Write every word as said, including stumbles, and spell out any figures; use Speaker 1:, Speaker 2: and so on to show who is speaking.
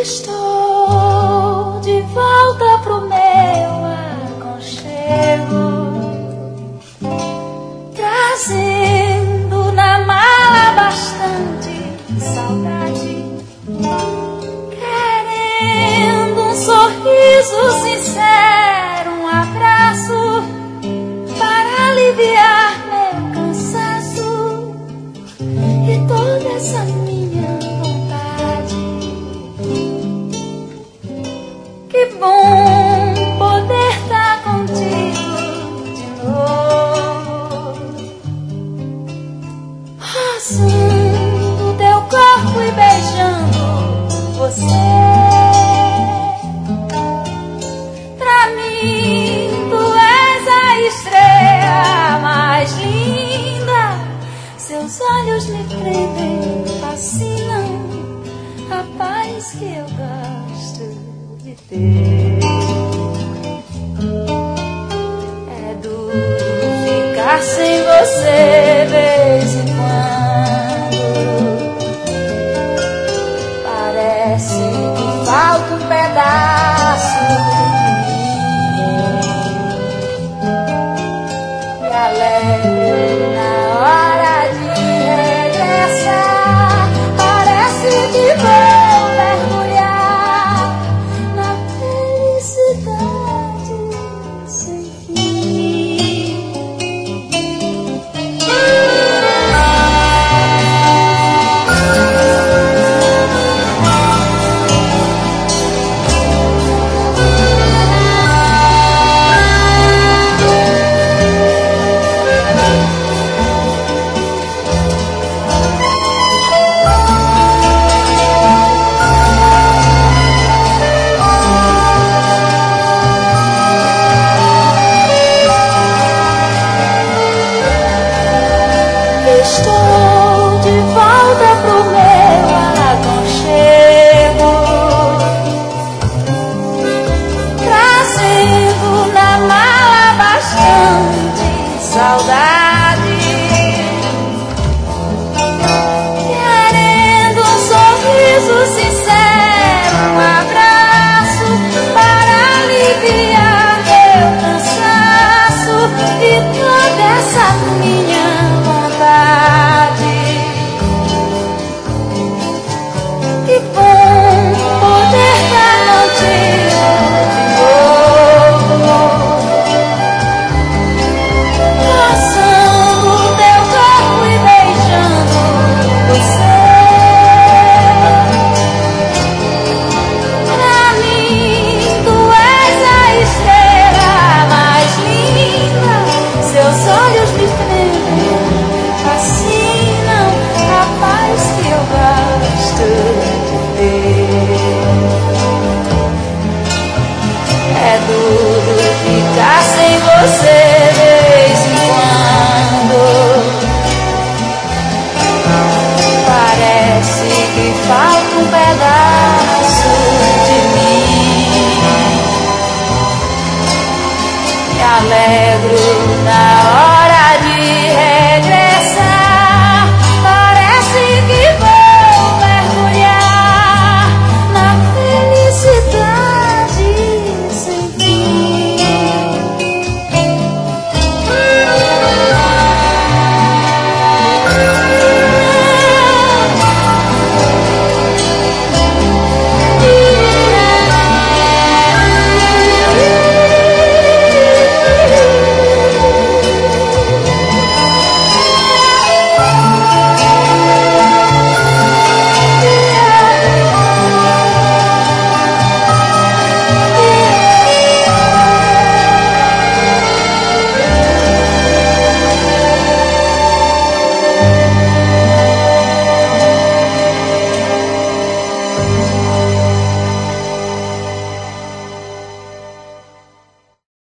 Speaker 1: Estou de volta pro meu aconchego, trazendo na mala bastante saudade, querendo um sorriso sincero, um abraço para aliviar meu cansaço e toda essa minha vontade. Que bom poder estar contigo de novo, roçando teu corpo e beijando você. Pra mim tu és a estrela mais linda, seus olhos me prendem, fascinam, a paz que eu gosto de ter. É duro ficar sem você de vez em quando, parece que falta um pedaço de mim. Me alegro na hora de regressar, parece que vou mergulhar na felicidade sem fim. Estou de volta pro meu aconchego, trazendo na mala bastante saudade, querendo um sorriso sincero, um abraço para aliviar meu cansaço e toda essa minha vontade. Que bom poder estar contigo de novo, roçando teu corpo e beijando você. Pra mim tu és a estrela mais linda, seus olhos me prendem, fascinam, a paz que eu gosto de ter. É duro ficar sem você de vez em quando, parece que falta um pedaço